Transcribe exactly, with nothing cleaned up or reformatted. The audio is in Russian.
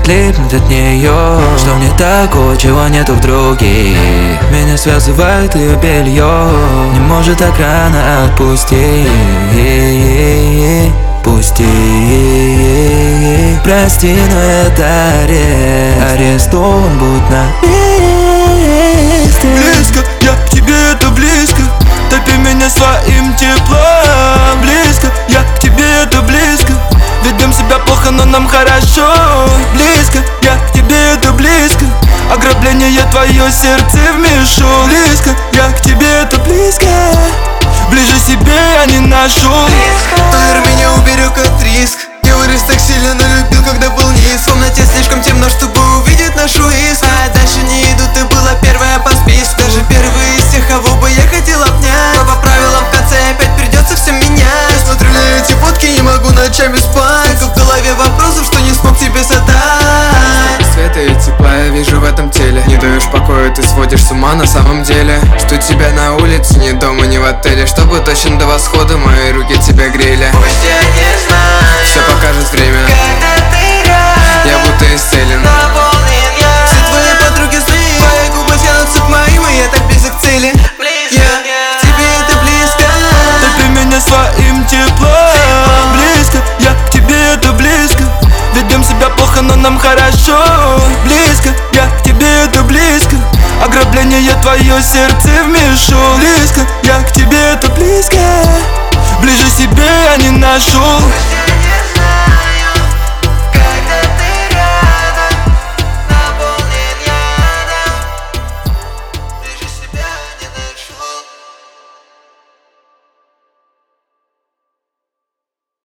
отлипнуть от нее. Что мне такого, чего нету в других? Меня связывает ее белье. Не может так рано отпустить. Пусти, прости, но это арест. Арестован будь на месте. Близко, я к тебе, это близко. Топи меня своим теплом. Близко, я к тебе, это близко. Ведем себя плохо, но нам хорошо. Близко, я к тебе, это близко. Ограбление твое сердце в мешок. Близко, я к тебе, это близко. Ближе себе я не ношу. Мир меня уберег от риск. Я вырос так сильно, но любил, когда был низ. В комнате слишком темно, чтобы увидеть нашу искру. А дальше не иду, ты была первая по списку. Даже первый из тех, кого бы я хотел обнять. Но по правилам в конце опять придется все менять. Я смотрю на эти фотки, не могу ночами спать. Только в голове вопросов, что не смог тебе задать. Света и тепла я вижу в этом теле. Не даешь покоя, ты сводишь с ума на самом деле. Жду тебя на улице, ни дома, ни в отеле. Чтобы точно до восхода мои руки тебя грели. Пусть я не знаю, все покажет время, когда ты рядом. Я будто исцелен, наполнен я. Все твои подруги злые, твои губы тянутся к моим, и я так близок к цели. Близко, я к тебе, это близко. Топи меня своим теплом. Близко, я к тебе, это близко. Ведем себя плохо, но нам хорошо. Близко, я к тебе, это близко. Ограбление твое сердце в мешок. Близко, я к тебе, это близко. Ближе себе я не ношу.